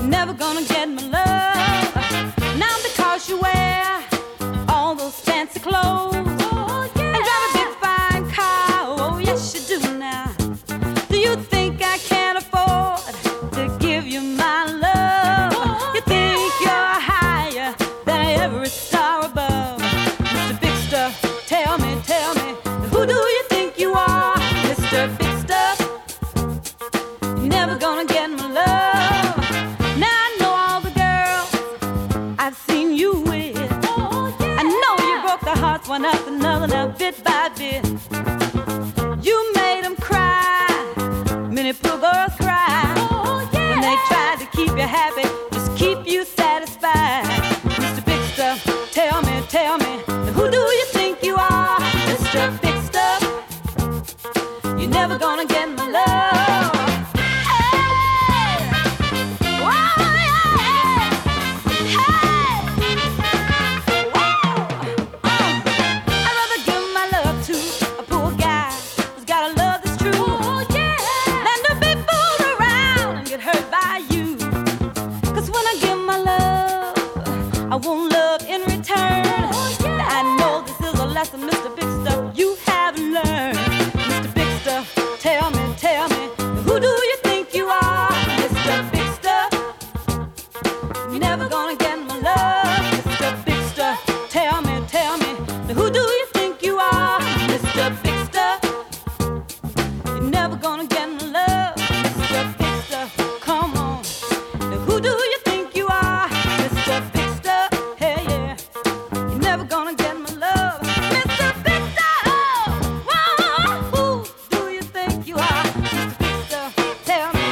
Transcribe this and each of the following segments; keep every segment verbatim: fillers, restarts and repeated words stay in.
never gonna get my love. Now because you wear all those fancy clothes, oh, yeah, and drive a big fine car, oh yes you do now. Do you think I can't afford to give you my love? Oh, you think yeah, you're higher than every star above? Mister Big Stuff, tell me, tell me, who do you think you are? Mister Big Stuff, you're never gonna get my love. Now I know all the girls I've seen you with. Oh, yeah. I know you broke their hearts one after another, now bit by bit. You made them cry, many poor girls cry. Oh, yeah. When they tried to keep you happy, just keep you satisfied. Mister Big Stuff, tell me, tell me, who do you think you are? Mister Big Stuff, you're never gonna get my love. Hey! Whoa, yeah! Hey! Whoa! Um, I'd rather give my love to a poor guy who's got a love that's true. Oh, yeah! Than to be fooled around and get hurt by you. 'Cause when I give my love, I want love in return. Oh, yeah. I know this is a lesson, Mister Big Stuff, you haven't learned. Mister Big Stuff, tell me, tell me, who do you think you are? Mister Big Stuff, you're never gonna get my love. Mister Big Stuff, tell me, tell me, who do you think you are? Mister Big Stuff, you're never gonna get my love. Mister Big Stuff, come on, who do you think you are? Mister Big Stuff, hey yeah, you're never gonna get my love. Mister Big Stuff, whoa, who do you think you are? Mister Big Stuff, tell me.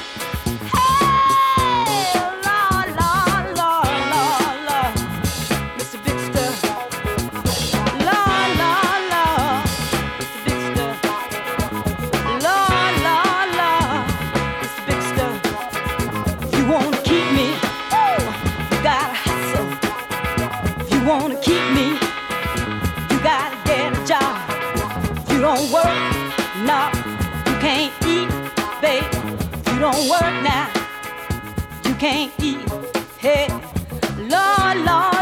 Hey, Lord, Lord, Lord, Lord, Lord, Mister Big Stuff, Lord, Lord, Lord, Mister Big Stuff, Lord, Lord, Lord, Mister Big Stuff. If you wanna keep me, you gotta hustle. If you wanna keep me, you gotta get a job. If you don't work, no, you can't eat, babe. If you don't work now, you can't eat. Hey, Lord, Lord,